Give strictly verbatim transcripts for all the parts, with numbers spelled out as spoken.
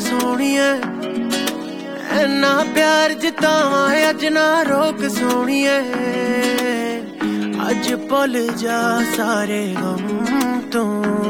सोनिए इन्ना प्यार जितावा अज ना रोक सोनिए अज भुल जा सारे गम तू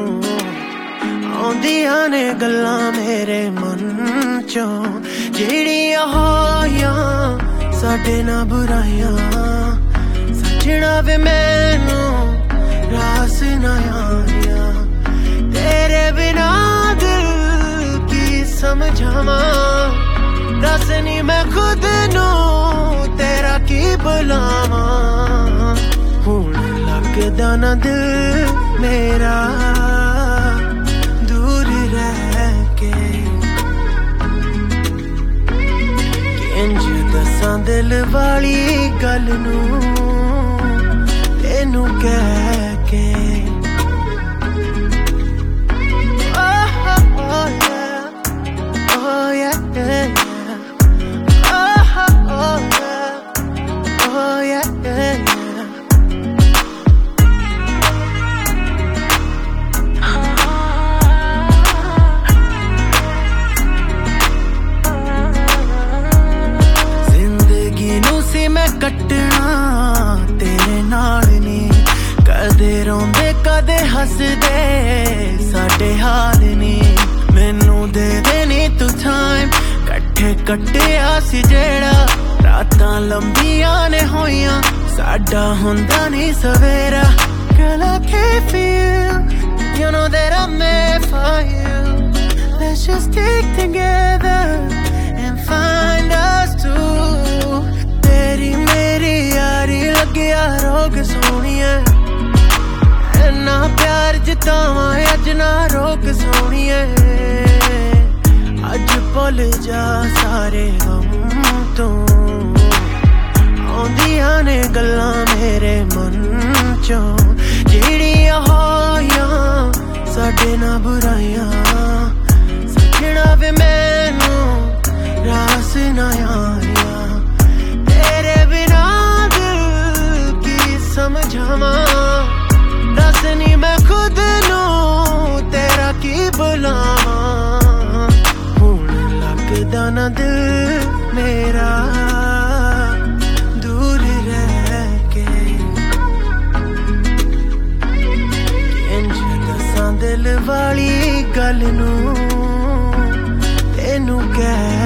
आउंदियां ने गल्लां मेरे मन चों जेड़ियां होइयां साडे ना बुराइयां सजना वे मैनू रास ना आया तेरे बिना दिल की समझावां दस नी मैं खुद नू तेरा की बुलावां हुण लगदा ना दिल मेरा दूर रह के इंज दसां दिल वाली गल नू तेनू कह के कटना तेरे नाल नी कदे रोंदे कदे हसदे साडे हाल नी मैनू दे देनी तू टाइम कट्ठे कट्टिया सी जेड़ा रातां लंबियां ने होइयां साडा हुंदा नी सवेरा Girl I can't feel You know that I'm made for you Let's just stick together and find us two तेरी मेरी यारी लगिया रोग सोनिए इन्ना प्यार जितावा अज ना रोक सोनिए अज भुल जा सारे गम तू आउंदियां ने गल्लां मेरे मन चों जेड़ियां होइयां साडे ना बुराइयां सजना वे मैनू रास ना आया समझावां दस नी मैं खुद नू तेरा की बुलावां हुण लगदा ना दिल मेरा दूर रह के इंज दसां दिल वाली गल नू तेनू कह